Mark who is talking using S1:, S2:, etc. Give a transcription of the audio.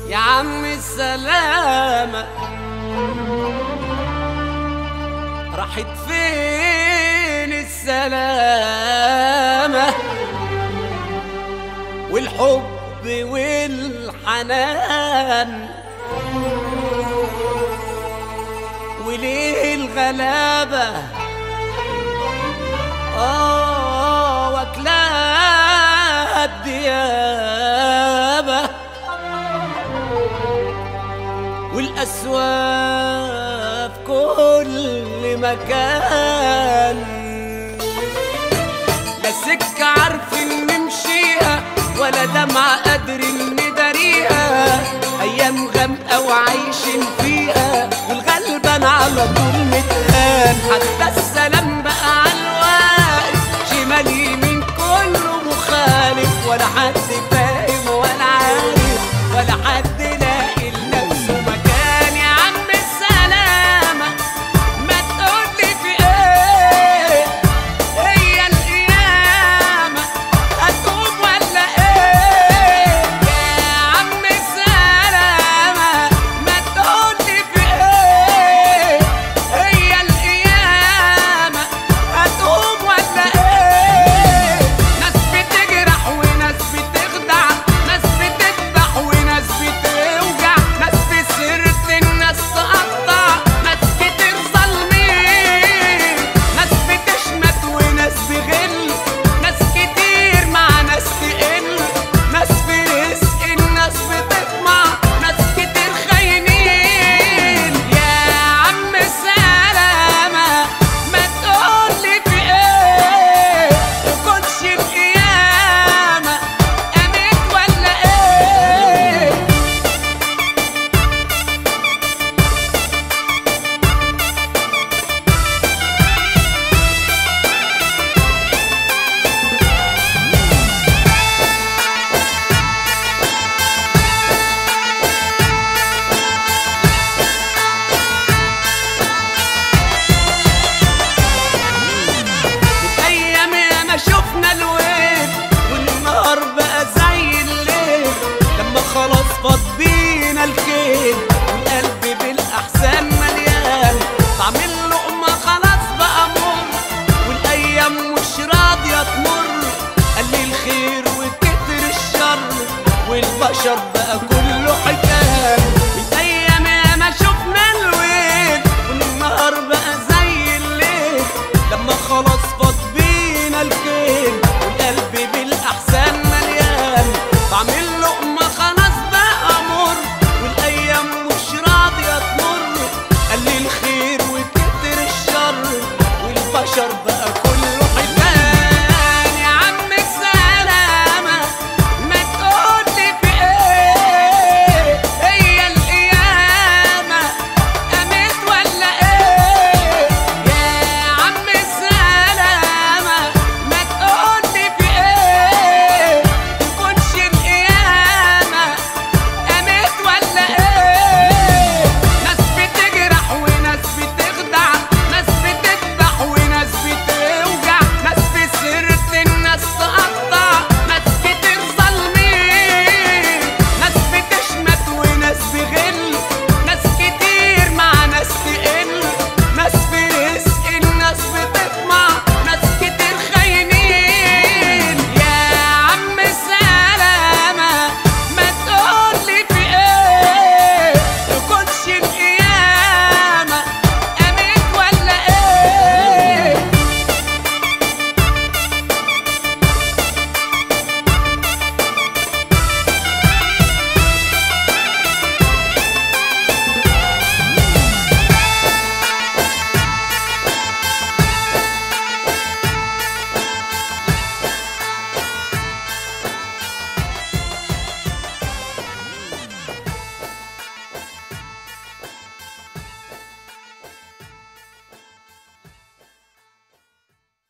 S1: يا عم السلامة راحت فين السلامة والحب والحنان؟ وليه الغلابة واكلاها الديابة والأسواق في كل مكان؟ لا سكة عارفين نمشيها ولا دمعة قادرين نداريها، أيام غامقة وعايشين فيها والغلبان على طول متهان. حتى السلام بقى عالواقف شمال يمين كله مخالف، ولا حد فاهم ولا عارف ولا حد لاقي لنفسه مكان. يا عم السلامة ما تقولي في ايه، هي القيامة هتقوم ولا ايه؟ يا عم السلامة ما تقولي في ايه، هي القيامة هتقوم ولا ايه؟ ناس بتجرح وناس بتخدع، ناس بتذبح وناس بتوجع، ناس في سيرة الناس تقطع، ناس كتير ظالمين، ناس بتشمت وناس بغل، ناس كتير مع ناس تقل، ناس في رزق الناس بتطمع، ناس كتير خاينين. يا عم السلامة ما تقولي في ايه، تكونش القيامة قامت ولا ايه؟ الأيام ياما شفنا الويل والنهار بقى زي الليل، لما خلاص فاض بينا الكيل والقلب بالأحزان مليان، طعم اللقمة خلاص بقى مر والأيام مش راضية تمر، قل الخير وكتر الشر والبشر بقى كله حيتان. الأيام ياما شفنا الويل والنهار بقى زي الليل، لما خلاص فاض بينا الكيل والقلب بالأحزان مليان، طعم اللقمة خلاص